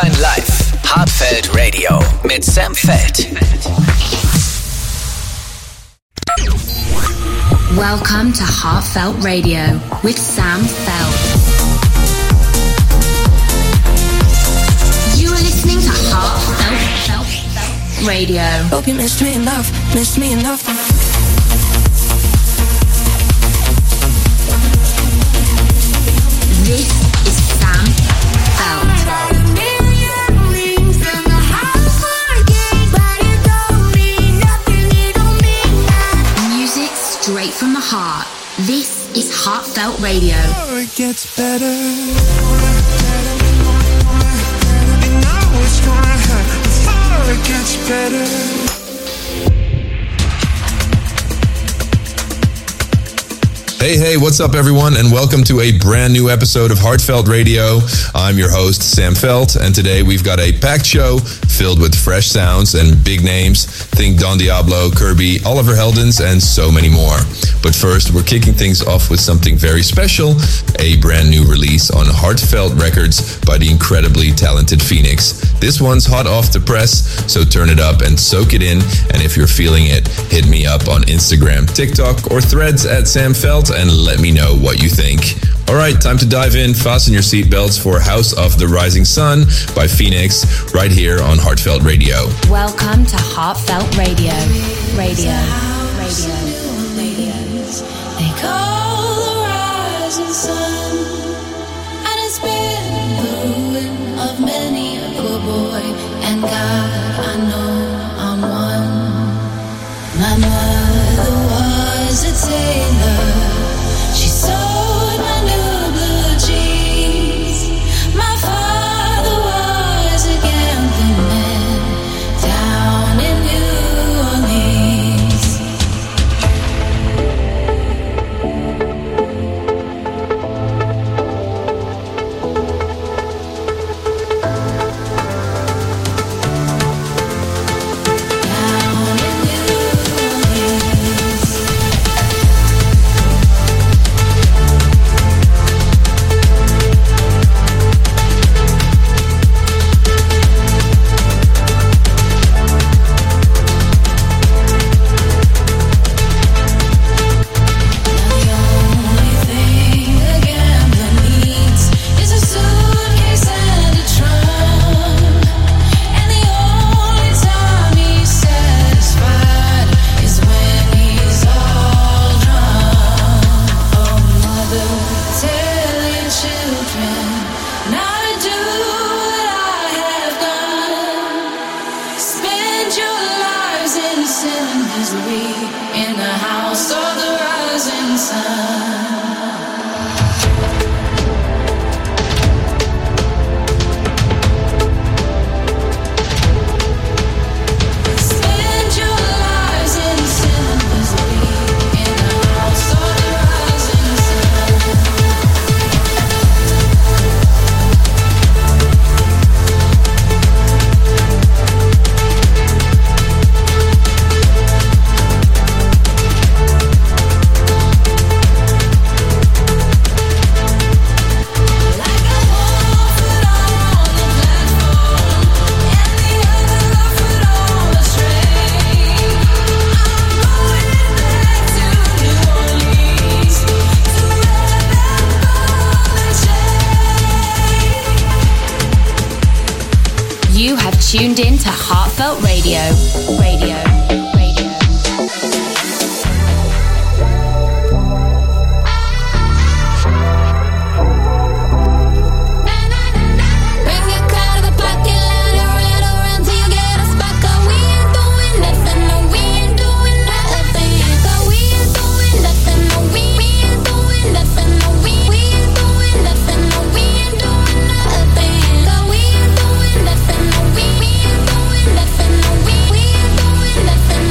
dein Live. Heartfelt Radio mit Sam Feld. Welcome to Heartfelt Radio with Sam Feld. You are listening to Heartfelt Radio. Hope you missed me enough, missed me enough. This is Sam Feld. Music straight from the heart. This is Heartfelt Radio. It gets better. You know it's gonna hurt before it gets better. Hey, what's up everyone, and welcome to a brand new episode of Heartfelt Radio. I'm your host, Sam Feld, and today we've got a packed show filled with fresh sounds and big names. Think Don Diablo, Kirby, Oliver Heldens, and so many more. But first, we're kicking things off with something very special, a brand new release on Heartfelt Records by the incredibly talented Phoenix. This one's hot off the press, so turn it up and soak it in, and if you're feeling it, hit me up on Instagram, TikTok, or Threads at Sam Feld, and let me know what you think. Alright, time to dive in. Fasten your seatbelts for House of the Rising Sun by Phoenix, right here on Heartfelt Radio. Welcome to Heartfelt Radio. Radio. They call the rising sun, and it's been the ruin of many a poor boy. And God, I know I'm one. My mother was a tailor. She sewed my new blue jeans. My father was a gambling man down in New Orleans. Tuned in to Heartfelt Radio. Nothing.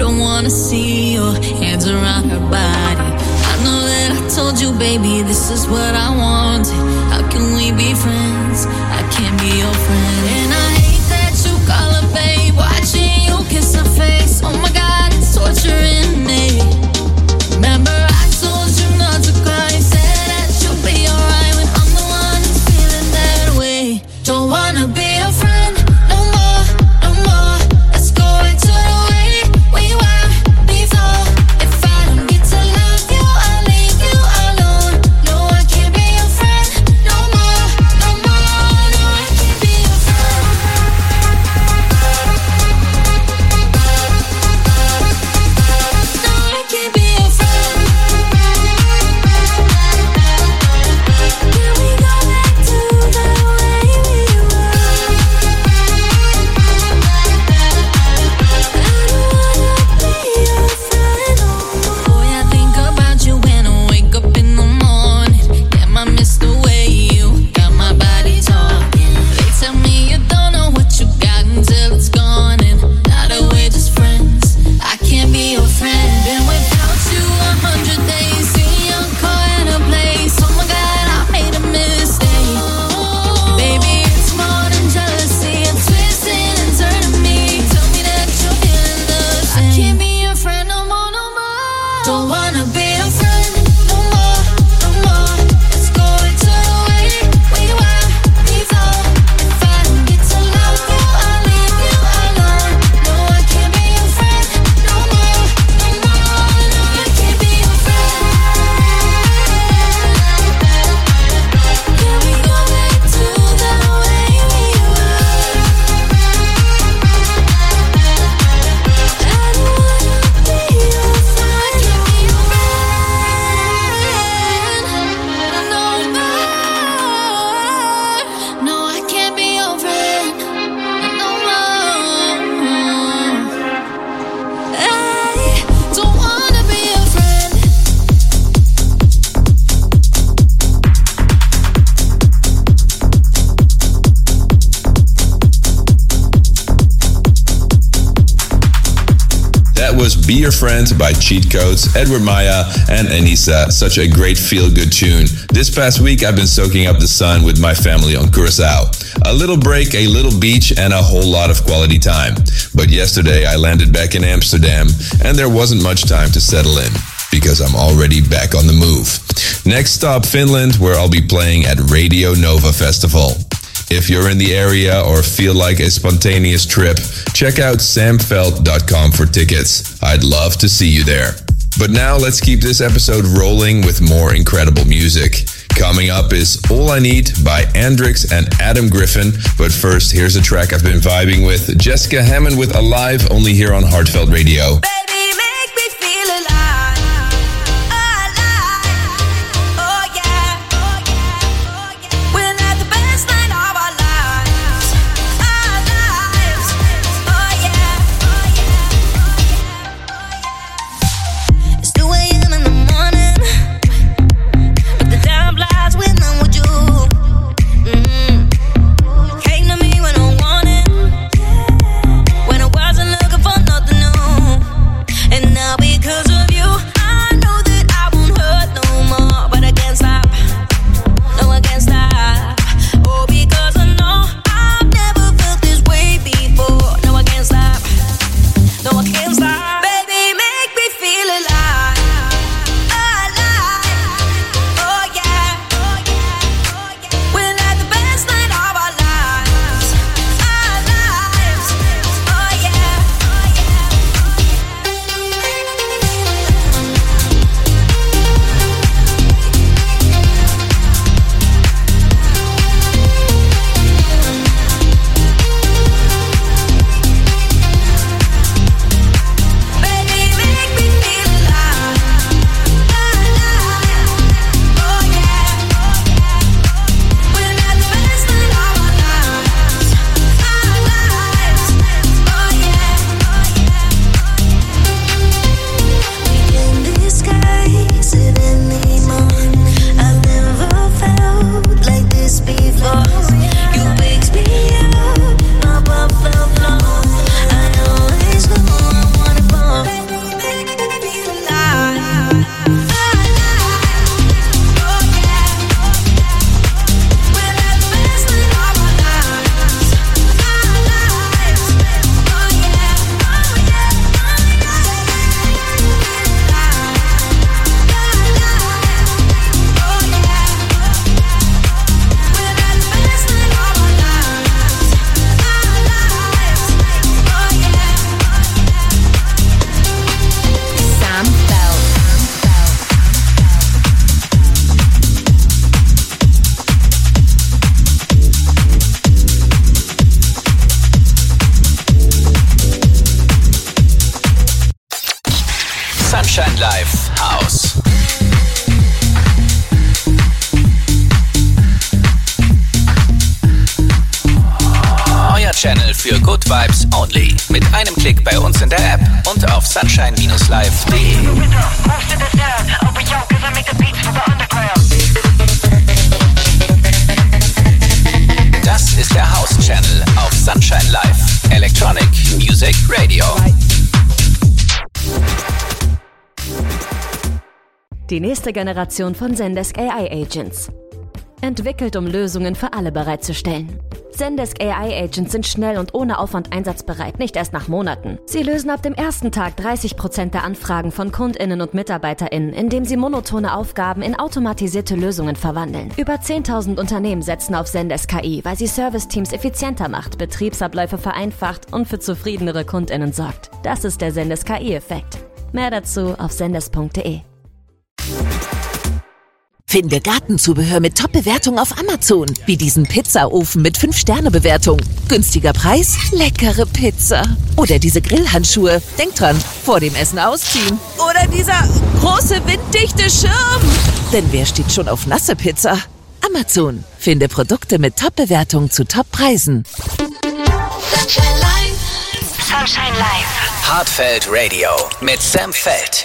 don't wanna see your hands around her body. I know that I told you, baby, this is what I wanted. How can we be friends? I can't be your friend. And I hate that you call her babe, watching you kiss her face. Oh my God, it's torturing me. Remember I told you not to cry, said that you'll be alright when I'm the one who's feeling that way. Don't wanna be a friend no more, no more. Let's go back to the way we were before. If I don't get to love you, I'll leave you alone. No, I can't be your friend no more, no more. No, I can't be your friend. No, I can't be your friend. Can we go back to the way we were? I don't wanna be your friend no more. Boy, I think about you when I wake up in the morning. Damn, I miss the way you got my body talking. They tell me you don't know what you got until it's gone, and now that we're just friends, I can't be your friend. Been without you 100 days, see your car in a place. Oh my God, I made a mistake. Baby, it's more than jealousy. I'm twisting and turning me. Tell me that you're feeling the same. I can't be your friend no more, no more. Don't wanna be your friend no more, no more. Let's go back to the way we were before. If I don't get to love you, I'll leave you alone. No, I can't be your friend no more, no more. No, I can't be your friend. Can we go back to the way we were? I don't wanna be your friend. I can't be your friend no more. No, I can't be your friend no more. I don't wanna be your friend. That was Be Your Friend by Cheat Codes, Edward Maya, and Anissa. Such a great feel-good tune. This past week, I've been soaking up the sun with my family on Curacao. A little break, a little beach, and a whole lot of quality time. But yesterday, I landed back in Amsterdam, and there wasn't much time to settle in, because I'm already back on the move. Next stop, Finland, where I'll be playing at Radio Nova Festival. If you're in the area or feel like a spontaneous trip, check out samfelt.com for tickets. I'd love to see you there. But now let's keep this episode rolling with more incredible music. Coming up is All I Need by Andrix and Adam Griffin. But first, here's a track I've been vibing with, Jessica Hammond with Alive, only here on Heartfelt Radio. Baby, make me feel alive. Alive. Oh yeah. We're at the best night of our lives. Our lives. Oh yeah. It's 2 a.m. in the morning, but the time flies when I'm with you. Came to me when I wanted, when I wasn't looking for nothing new. Sunshine Live House. Euer Channel für Good Vibes Only. Mit einem Klick bei uns in der App und auf sunshine-live.de. Das ist der House Channel auf Sunshine Live. Electronic Music Radio. Die nächste Generation von Zendesk AI Agents. Entwickelt, um Lösungen für alle bereitzustellen. Zendesk AI Agents sind schnell und ohne Aufwand einsatzbereit, nicht erst nach Monaten. Sie lösen ab dem ersten Tag 30% der Anfragen von KundInnen und MitarbeiterInnen, indem sie monotone Aufgaben in automatisierte Lösungen verwandeln. Über 10.000 Unternehmen setzen auf Zendesk KI, weil sie Serviceteams effizienter macht, Betriebsabläufe vereinfacht und für zufriedenere KundInnen sorgt. Das ist der Zendesk KI-Effekt. Mehr dazu auf zendesk.de. Finde Gartenzubehör mit Top-Bewertung auf Amazon. Wie diesen Pizzaofen mit 5-Sterne-Bewertung. Günstiger Preis, leckere Pizza. Oder diese Grillhandschuhe. Denk dran, vor dem Essen ausziehen. Oder dieser große winddichte Schirm. Denn wer steht schon auf nasse Pizza? Amazon. Finde Produkte mit Top-Bewertung zu Top-Preisen. Sunshine Live. Sunshine Live. Heartfelt Radio mit Sam Feld.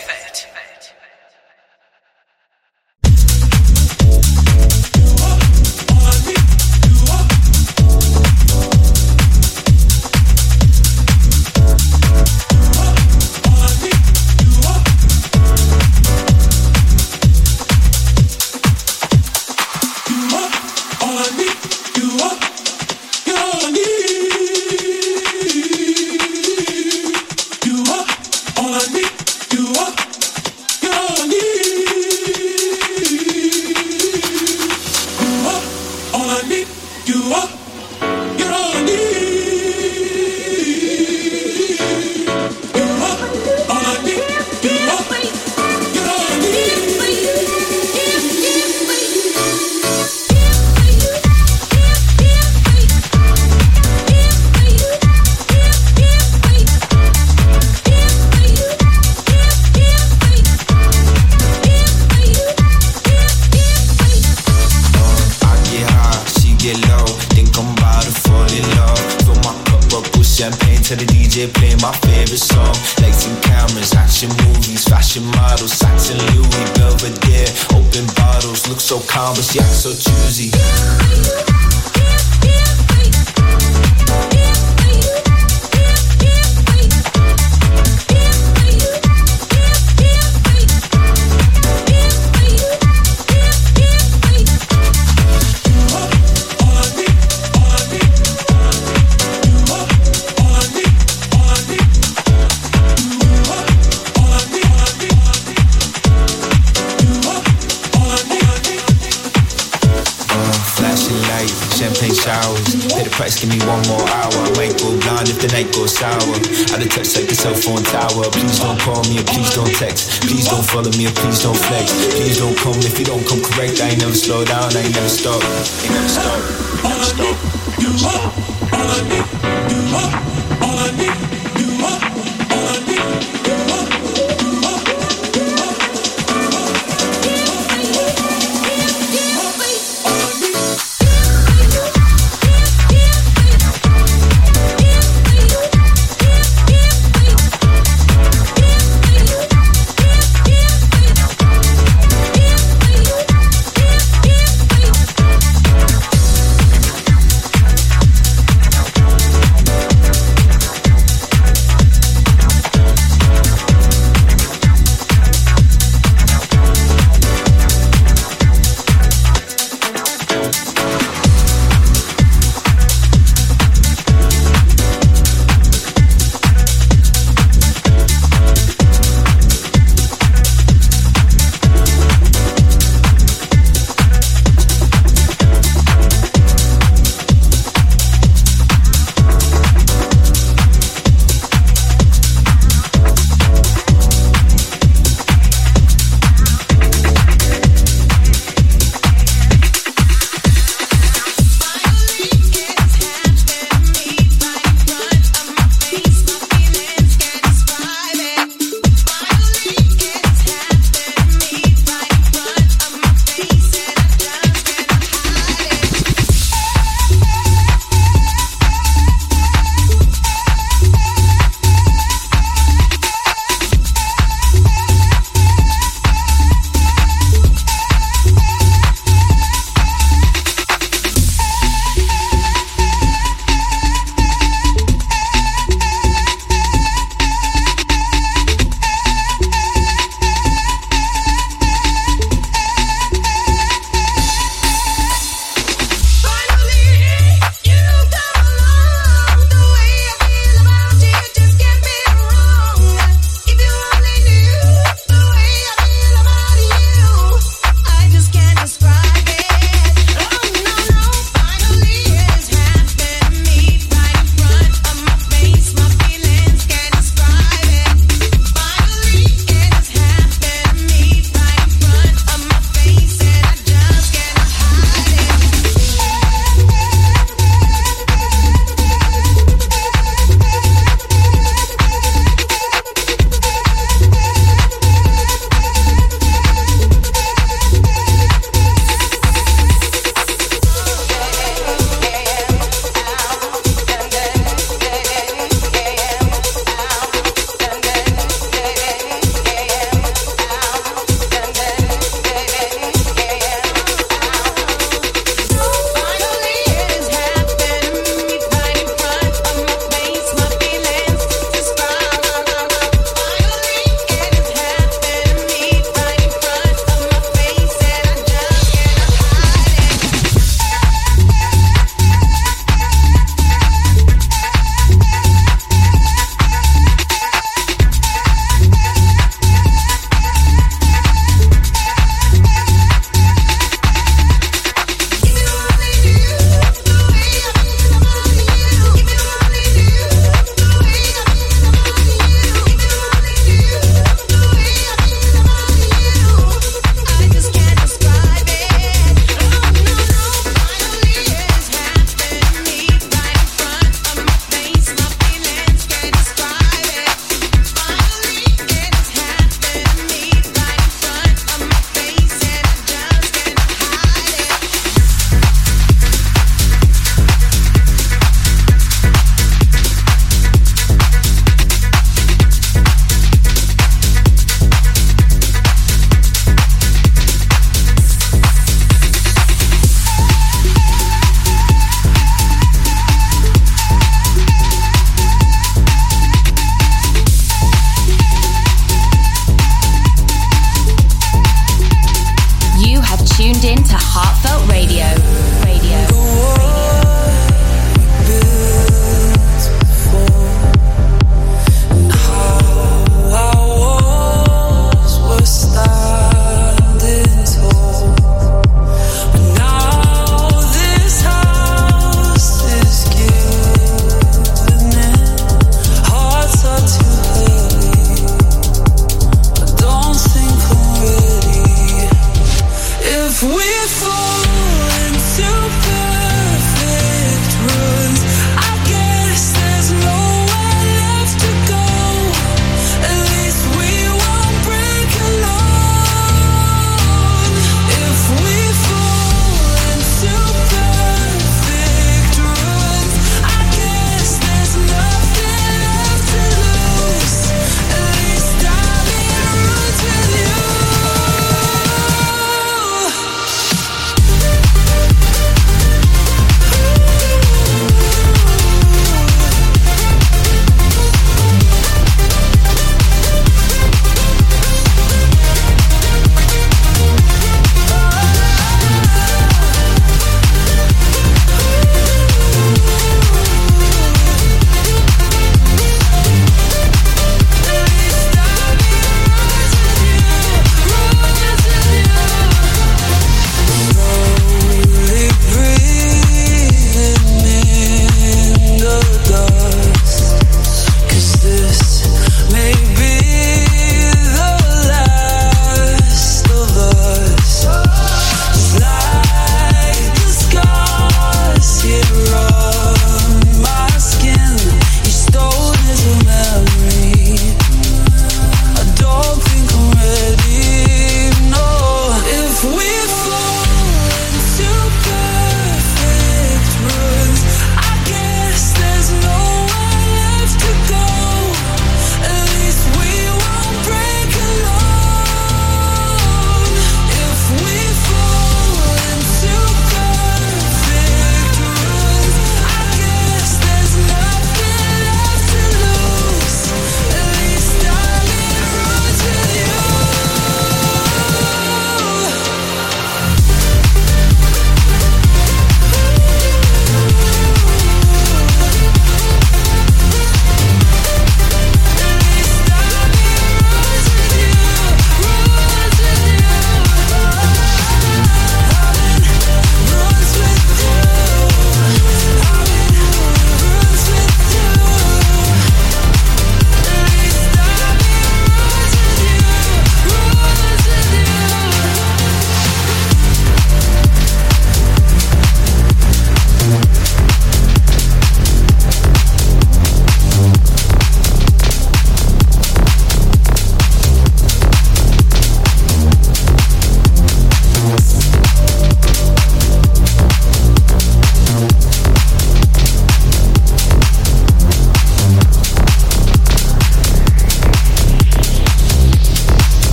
Follow me or please don't flex. Please don't come if you don't come correct. I ain't never slow down, I ain't never stop. Ain't never stop. Never stop. Never stop. All I need, you up. All I need, you up. All I need, you up.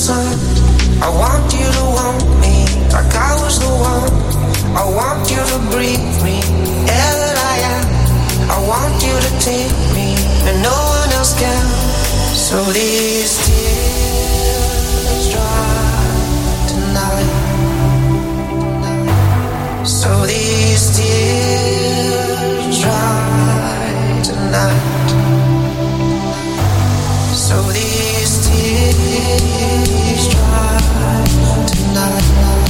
sun. I want you to want me like I was the one. I want you to breathe me, air that I am. I want you to take me and no one else can. So these tears dry tonight. So these tears dry tonight. So these tears dry tonight.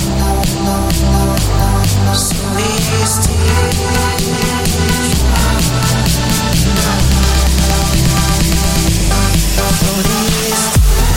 So these tears dry tonight. So these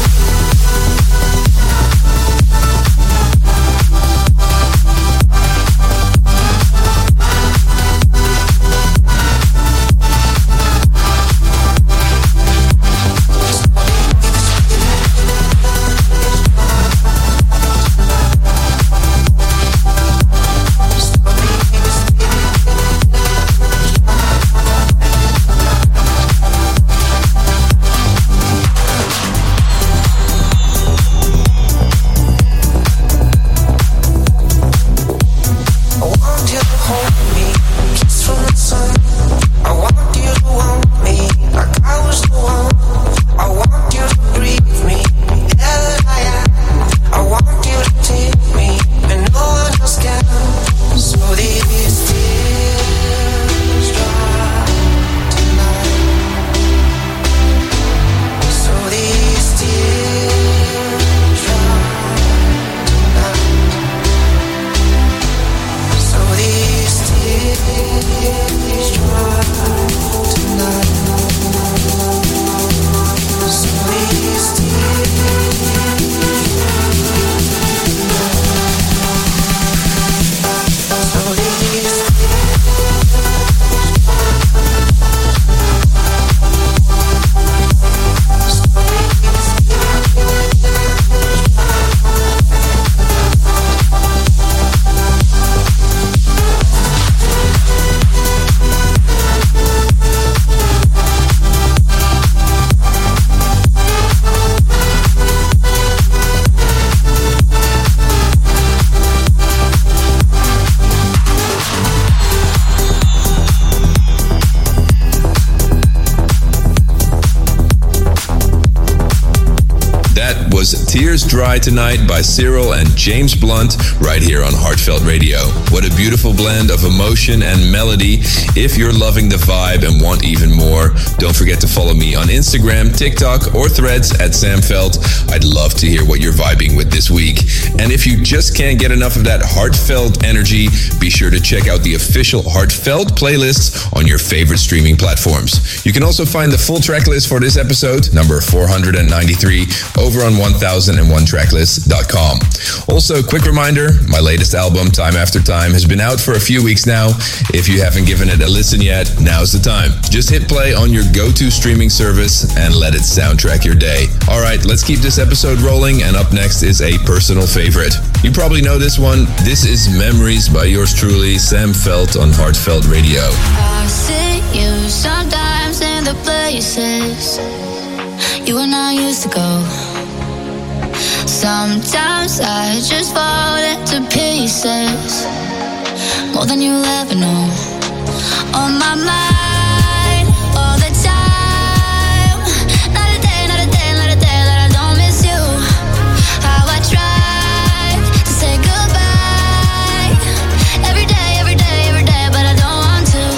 Tears Dry Tonight by Cyril and James Blunt right here on Heartfelt Radio. What a beautiful blend of emotion and melody. If you're loving the vibe and want even more, don't forget to follow me on Instagram, TikTok, or Threads at Samfelt. I'd love to hear what you're vibing with this week. And if you just can't get enough of that heartfelt energy, be sure to check out the official Heartfelt playlists on your favorite streaming platforms. You can also find the full track list for this episode, number 493, over on 1001tracklist.com. Also, quick reminder, my latest album, Time After Time, has been out for a few weeks now. If you haven't given it a listen yet, now's the time. Just hit play on your go-to streaming service and let it soundtrack your day. All right, let's keep this episode rolling, and up next is a personal favorite. You probably know this one. This is Memories by yours truly, Sam Felt on Heartfelt Radio. I see you sometimes in the places you and I used to go. Sometimes I just fall into pieces, more than you'll ever know. On my mind all the time, not a day, not a day, not a day that I don't miss you. How I try to say goodbye every day, every day, every day, but I don't want to.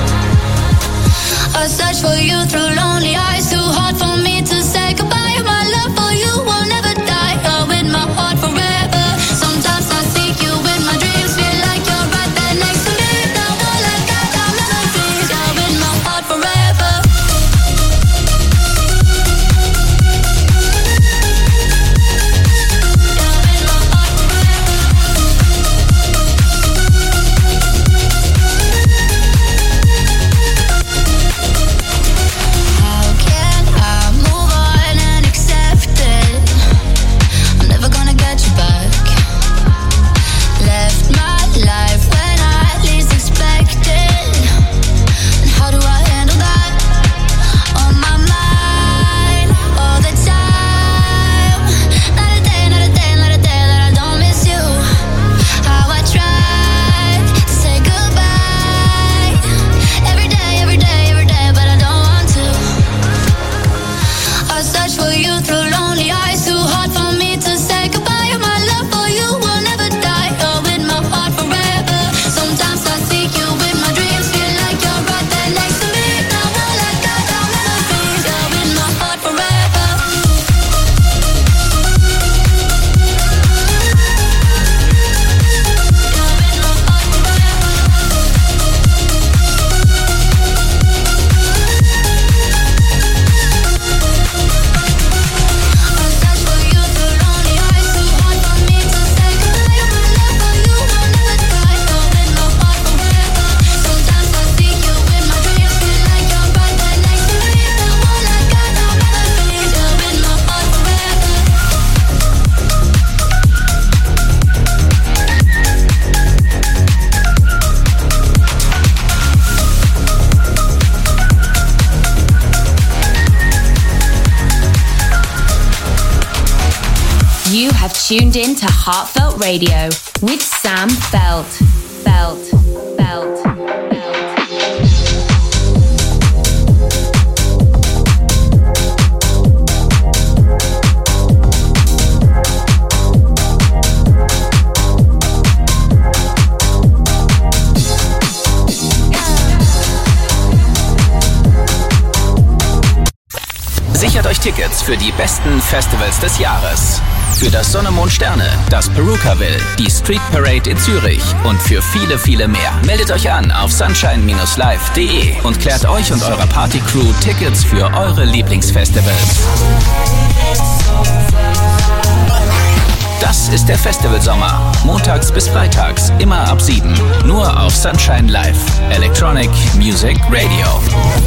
I search for you through lonely eyes, too hard for me to say goodbye. My love for you will never die. Oh, in my heart forever. Sometimes I seek you in my dreams, feel like you're right there next to me. Now all I got are memories. Oh, in my heart forever. How can have tuned in to Heartfelt Radio with Sam Felt. Sichert euch Tickets für die besten Festivals des Jahres. Für das Sonne, Mond, Sterne, das Perukaville, die Street Parade in Zürich und für viele, viele mehr. Meldet euch an auf sunshine-live.de und klärt euch und eurer Partycrew Tickets für eure Lieblingsfestivals. Das ist der Festivalsommer. Montags bis freitags, immer ab 7. Nur auf Sunshine Live. Electronic Music Radio.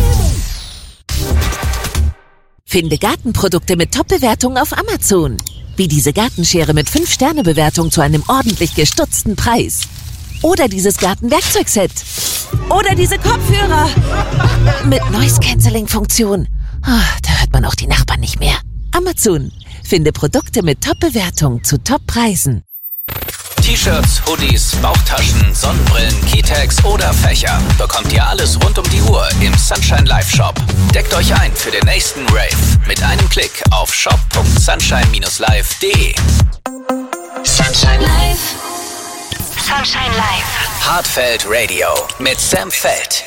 Finde Gartenprodukte mit Top-Bewertungen auf Amazon. Wie diese Gartenschere mit 5-Sterne-Bewertung zu einem ordentlich gestutzten Preis. Oder dieses Gartenwerkzeugset. Oder diese Kopfhörer. Mit Noise-Canceling-Funktion. Da hört man auch die Nachbarn nicht mehr. Amazon. Finde Produkte mit Top-Bewertung zu Top-Preisen. T-Shirts, Hoodies, Bauchtaschen, Sonnenbrillen, Keytags oder Fächer. Bekommt ihr alles rund um die Uhr im Sunshine Live Shop. Deckt euch ein für den nächsten Rave mit einem Klick auf shop.sunshine-live.de. Sunshine Live. Sunshine Live. Heartfelt Radio mit Sam Felt.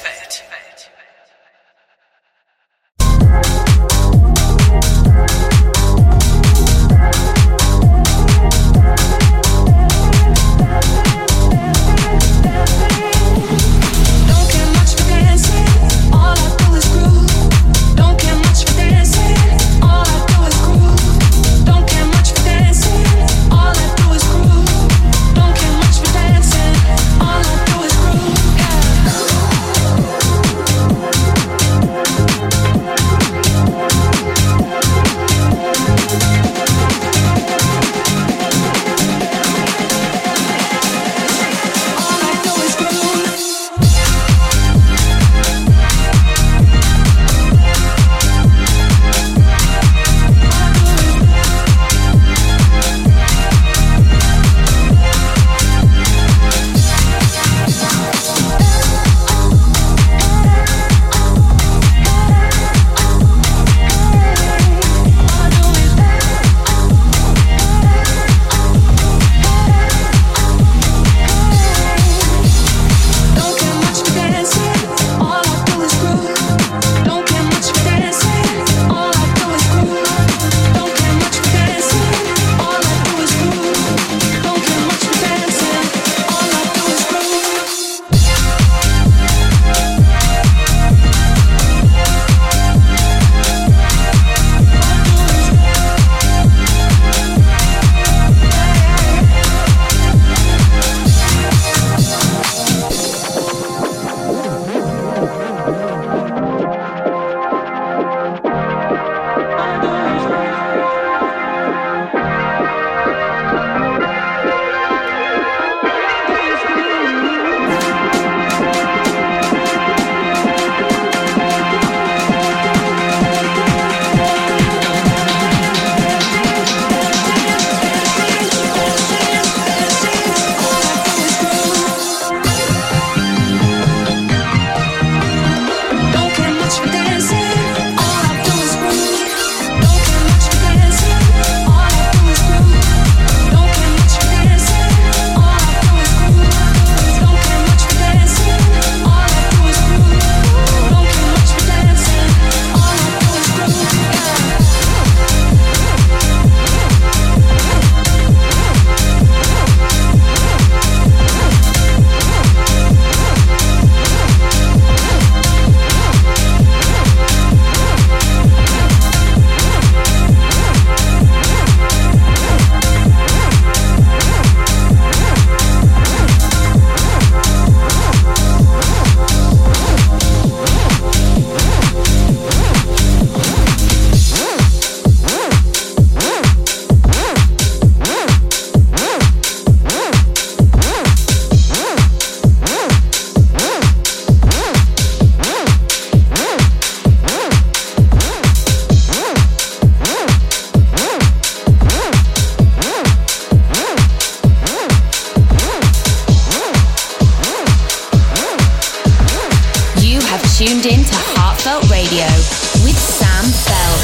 to Heartfelt Radio with Sam Feld.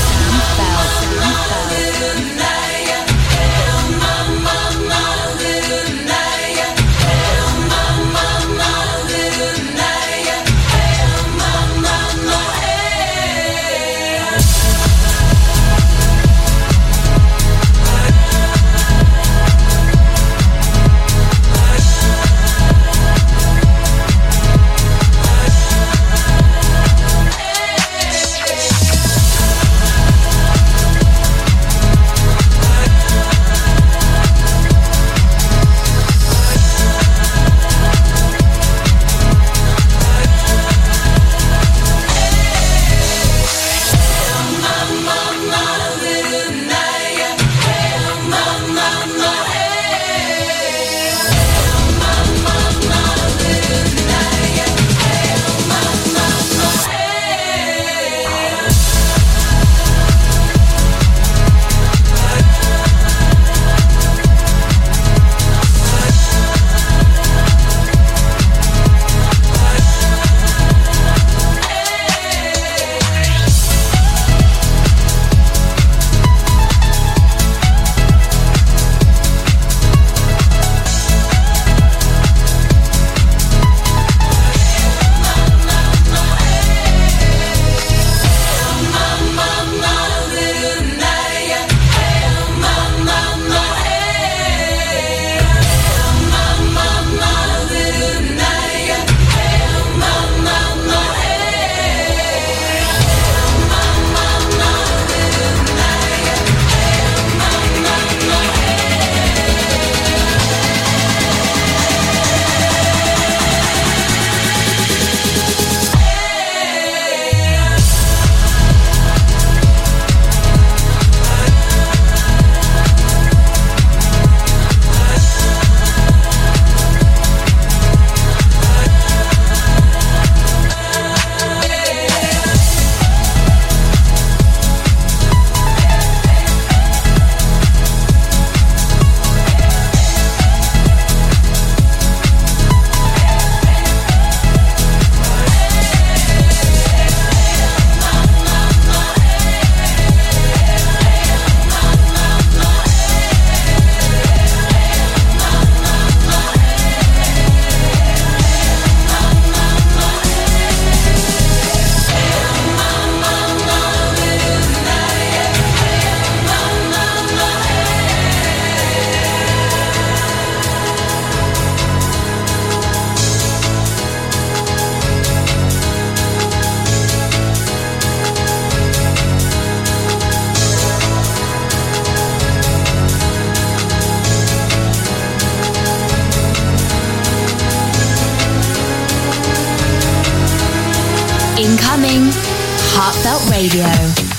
Incoming Heartfelt Radio.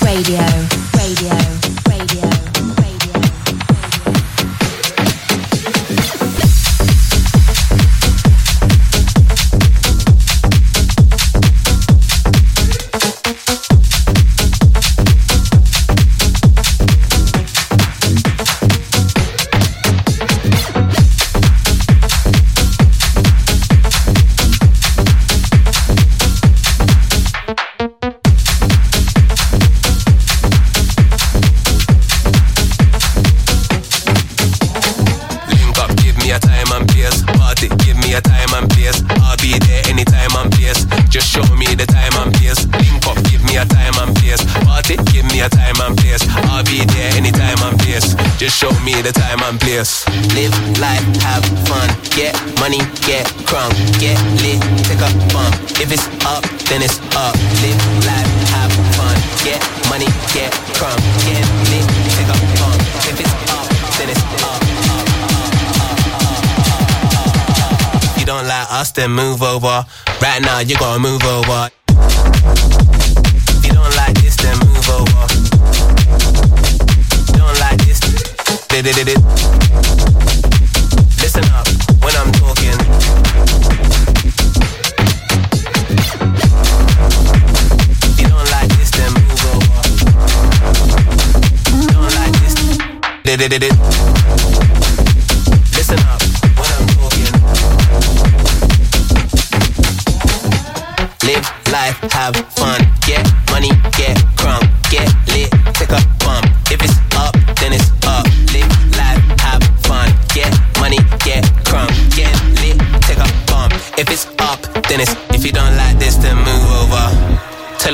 Live life, have fun, get money, get crunk, get lit, take a bump. If it's up, then it's up. Live life, have fun, get money, get crunk, get lit, take a bump. If it's up, then it's up. You don't like us, then move over. Right now, you gotta move over. If you don't like this, then move over. You don't like this, listen up when I'm talking. If you don't like this, then move over. You don't like this, listen up when I'm talking. Live life, have fun.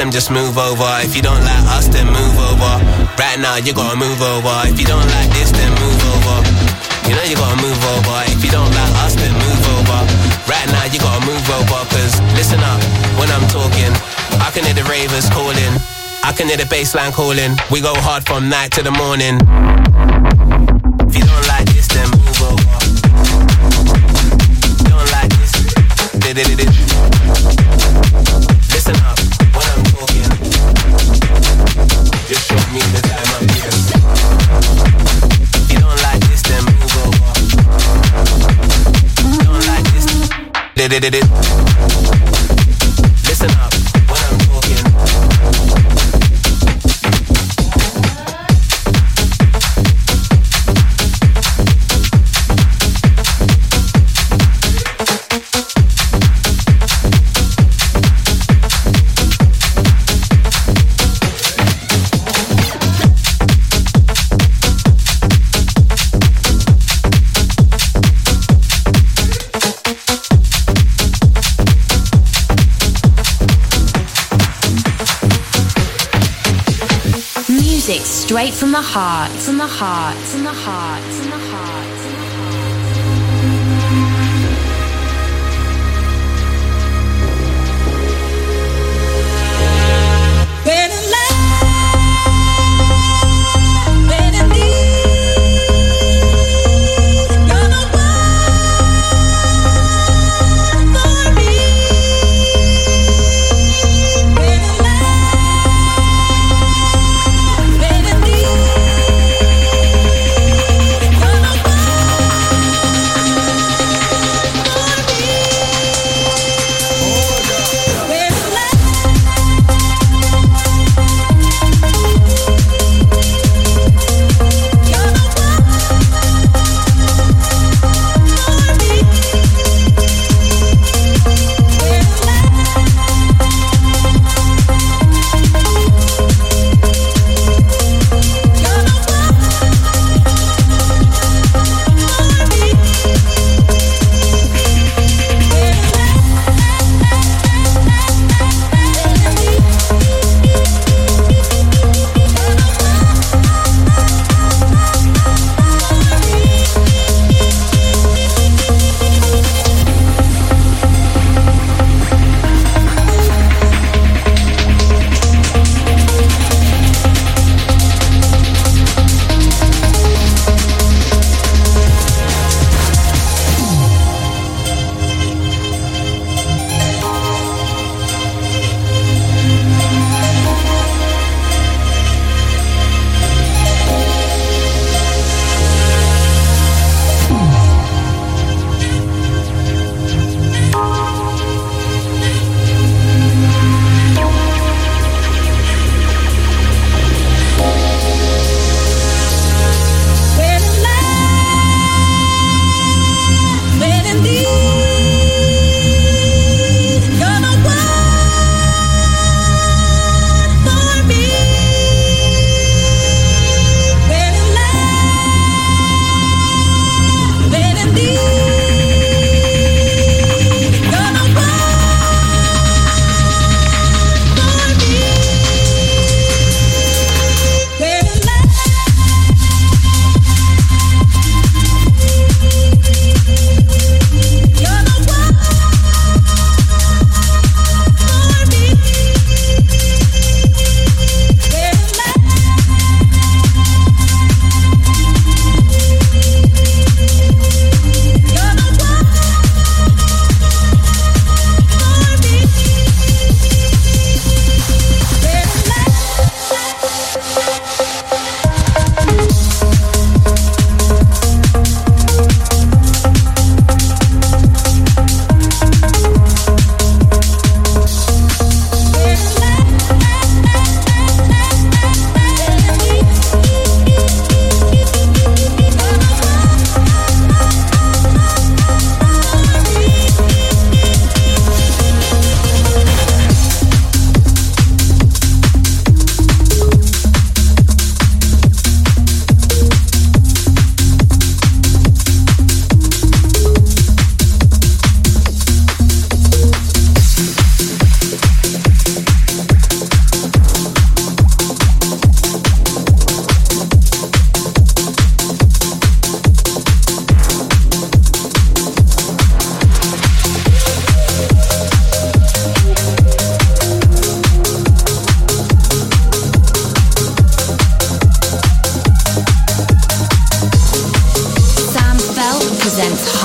them just move over. If you don't like us, then move over. Right now, you gotta move over. If you don't like this, then move over. You know you gotta move over. If you don't like us, then move over. Right now, you gotta move over. Cause listen up, when I'm talking, I can hear the ravers calling. I can hear the bassline calling. We go hard from night to the morning. If you don't like this, then move over. If you don't like this, listen up, when I'm talking, just show me the time I'm here. If you don't like this, then move over. If you don't like this, listen up, when I'm talking. Straight from the heart, from the heart, from the heart, from the heart, from the heart. Better love, better need, gonna work for me. Better love, better need, gonna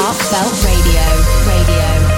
Heartfelt Radio.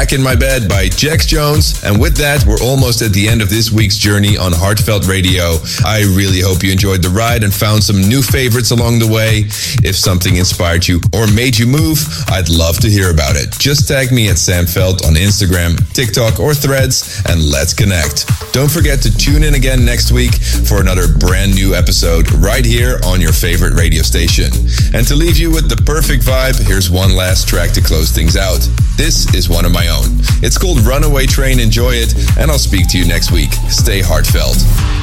Back in My Bed by Jax Jones. And with that, we're almost at the end of this week's journey on Heartfelt Radio. I really hope you enjoyed the ride and found some new favorites along the way. If something inspired you or made you move, I'd love to hear about it. Just tag me at Sam Felt on Instagram, TikTok, or Threads, and let's connect. Don't forget to tune in again next week for another brand new episode right here on your favorite radio station. And to leave you with the perfect vibe, here's one last track to close things out. This is one of my own. It's called Runaway Train. Enjoy it, and I'll speak to you next week. Stay heartfelt.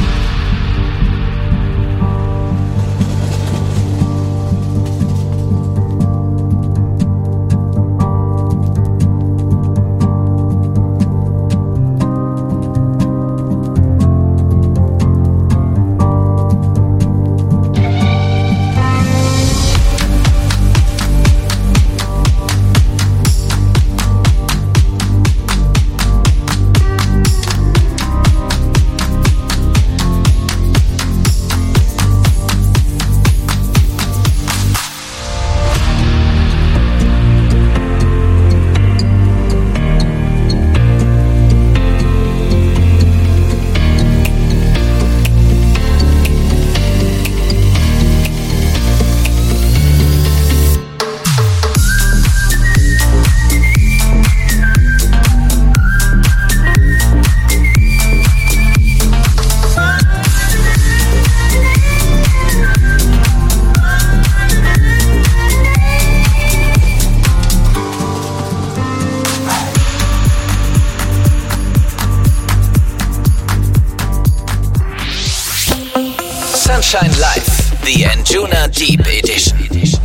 Sunshine Live, the Anjuna Deep Edition.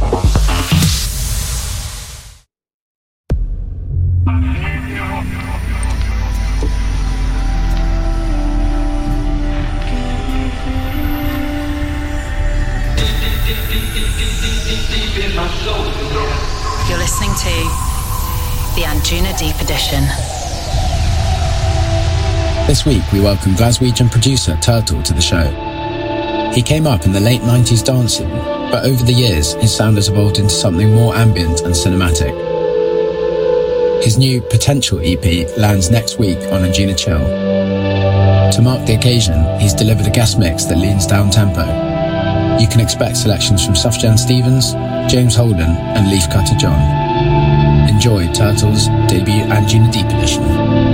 You're listening to the Anjuna Deep Edition. This week we welcome Glaswegian producer Turtle to the show. He came up in the late 90s dance scene, but over the years his sound has evolved into something more ambient and cinematic. His new Potential EP lands next week on Anjuna Chill. To mark the occasion, he's delivered a guest mix that leans down-tempo. You can expect selections from Sufjan Stevens, James Holden and Leafcutter John. Enjoy Turtle's debut Anjuna Deep Edition.